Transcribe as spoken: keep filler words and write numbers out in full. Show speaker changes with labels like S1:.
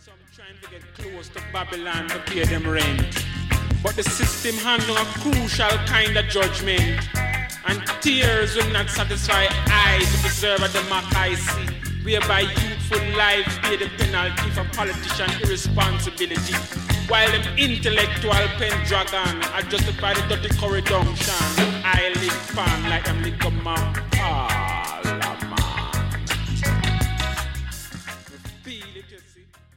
S1: Some trying to get close to Babylon to pay them rent. But the system handle a crucial kind of judgment. And tears will not satisfy eyes to preserve a democracy, whereby youthful lives pay the penalty for politician irresponsibility. While them intellectual pen dragon are justify the dirty corridor, I live pan like them lick a mouth.